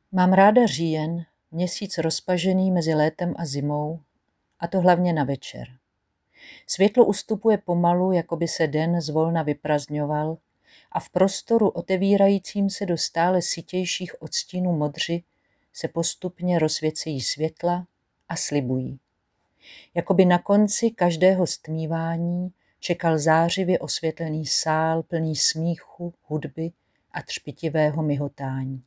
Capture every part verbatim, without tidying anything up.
Mám ráda říjen, měsíc rozpažený mezi létem a zimou, a to hlavně na večer. Světlo ustupuje pomalu, jako by se den zvolna vyprazdňoval, a v prostoru otevírajícím se do stále sytějších odstínů modři se postupně rozsvěcejí světla a slibují. Jakoby na konci každého stmívání čekal zářivě osvětlený sál plný smíchu, hudby a třpitivého mihotání.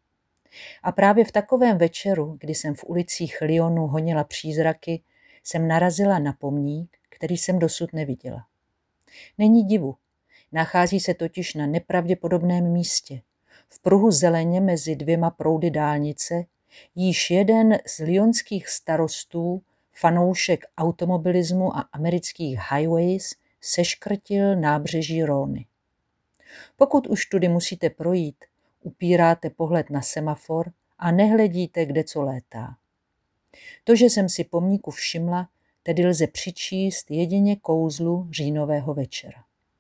A právě v takovém večeru, kdy jsem v ulicích Lyonu honila přízraky, jsem narazila na pomník, který jsem dosud neviděla. Není divu, nachází se totiž na nepravděpodobném místě, v pruhu zeleně mezi dvěma proudy dálnice, jíž jeden z lyonských starostů, fanoušek automobilismu a amerických highways, seškrtil nábřeží Rhôny. Pokud už tudy musíte projít, upíráte pohled na semafor a nehledíte, kde co létá. To, že jsem si pomníku všimla, tedy lze přičíst jedině kouzlu říjnového večera.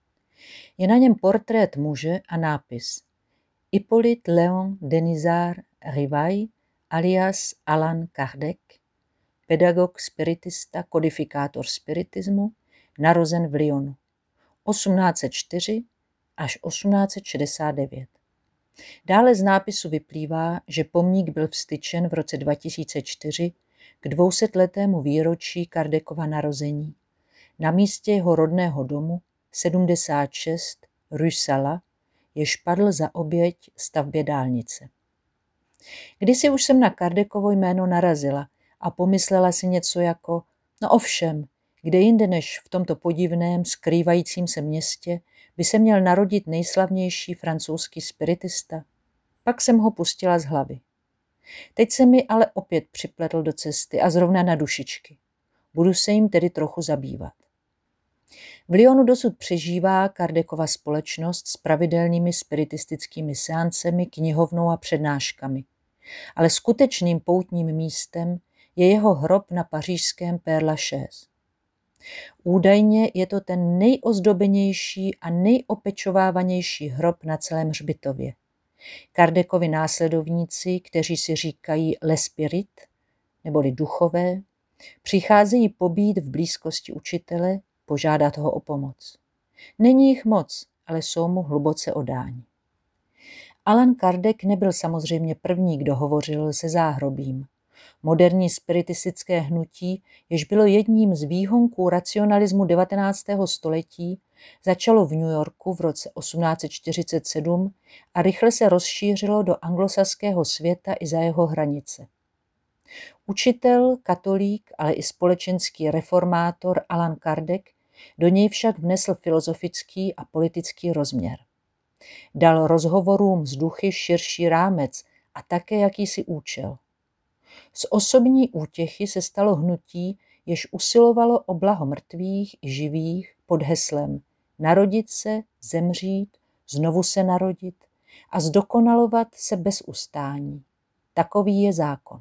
Je na něm portrét muže a nápis Hippolyte Léon Denisard Rivail alias Allan Kardec, pedagog, spiritista, kodifikátor spiritismu, narozen v Lyonu osmnáct set čtyři až osmnáct set šedesát devět. Dále z nápisu vyplývá, že pomník byl vztyčen v roce dva tisíce čtyři k dvousetletému výročí Kardecova narození na místě jeho rodného domu sedmdesát šest Rue Sala, jež padl za oběť stavbě dálnice. Kdysi už jsem na Kardecovo jméno narazila a pomyslela si něco jako, no ovšem, kde jinde než v tomto podivném, skrývajícím se městě by se měl narodit nejslavnější francouzský spiritista. Pak jsem ho pustila z hlavy. Teď se mi ale opět připletl do cesty a zrovna na dušičky. Budu se jim tedy trochu zabývat. V Lyonu dosud přežívá Kardecova společnost s pravidelnými spiritistickými seancemi, knihovnou a přednáškami. Ale skutečným poutním místem je jeho hrob na pařížském Père Lachaise. Údajně je to ten nejozdobenější a nejopečovávanější hrob na celém hřbitově. Kardecovi následovníci, kteří si říkají les spirit, neboli duchové, přicházejí pobít v blízkosti učitele, požádat ho o pomoc. Není jich moc, ale jsou mu hluboce oddáni. Allan Kardec nebyl samozřejmě první, kdo hovořil se záhrobím. Moderní spiritistické hnutí, jež bylo jedním z výhonků racionalismu devatenáctého století, začalo v New Yorku v roce osmnáct set čtyřicet sedm a rychle se rozšířilo do anglosaského světa i za jeho hranice. Učitel, katolík, ale i společenský reformátor Allan Kardec do něj však vnesl filozofický a politický rozměr. Dal rozhovorům s duchy širší rámec a také jakýsi účel. Z osobní útěchy se stalo hnutí, jež usilovalo o blaho mrtvých i živých pod heslem narodit se, zemřít, znovu se narodit a zdokonalovat se bez ustání. Takový je zákon.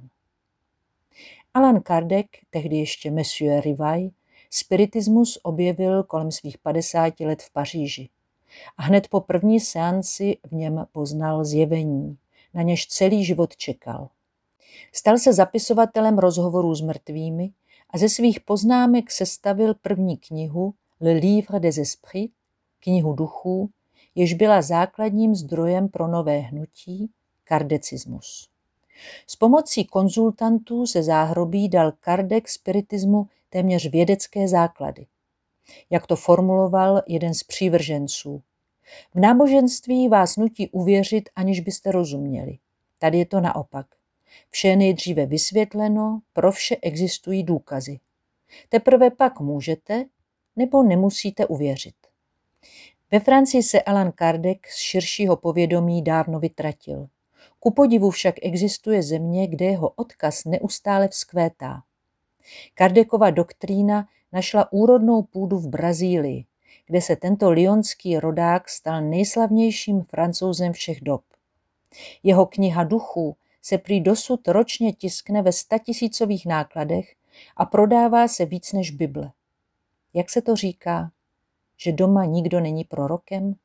Allan Kardec, tehdy ještě Monsieur Rivail, spiritismus objevil kolem svých padesáti let v Paříži a hned po první seanci v něm poznal zjevení, na něž celý život čekal. Stal se zapisovatelem rozhovorů s mrtvými a ze svých poznámek sestavil první knihu Le Livre des Esprits, knihu duchů, jež byla základním zdrojem pro nové hnutí, kardecismus. S pomocí konzultantů ze záhrobí dal Kardec spiritismu téměř vědecké základy. Jak to formuloval jeden z přívrženců. V náboženství vás nutí uvěřit, aniž byste rozuměli. Tady je to naopak. Vše je nejdříve vysvětleno, pro vše existují důkazy. Teprve pak můžete nebo nemusíte uvěřit. Ve Francii se Allan Kardec z širšího povědomí dávno vytratil. Ku podivu však existuje země, kde jeho odkaz neustále vzkvétá. Kardecova doktrína našla úrodnou půdu v Brazílii, kde se tento lyonský rodák stal nejslavnějším Francouzem všech dob. Jeho kniha duchů se prý dosud ročně tiskne ve statisícových nákladech a prodává se víc než Bible. Jak se to říká? Že doma nikdo není prorokem?